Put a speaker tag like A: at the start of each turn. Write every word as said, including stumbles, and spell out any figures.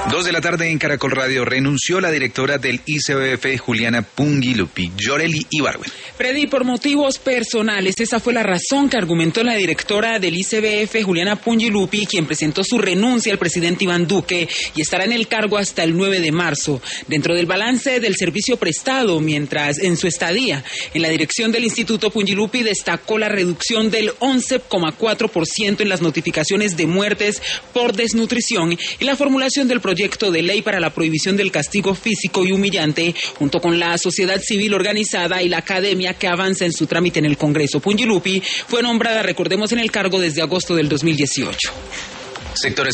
A: Dos de la tarde en Caracol Radio. Renunció la directora del I C B F, Juliana Pungilupi. Yoreli Ibargüen.
B: Freddy, por motivos personales, esa fue la razón que argumentó la directora del I C B F, Juliana Pungilupi, quien presentó su renuncia al presidente Iván Duque y estará en el cargo hasta el nueve de marzo. Dentro del balance del servicio prestado mientras en su estadía en la dirección del Instituto, Pungilupi destacó la reducción del once coma cuatro por ciento en las notificaciones de muertes por desnutrición y la formulación del proyecto de ley para la prohibición del castigo físico y humillante, junto con la sociedad civil organizada y la academia que avanza en su trámite en el Congreso. Pungilupi fue nombrada, recordemos, en el cargo desde agosto del dos mil dieciocho.
A: Sectores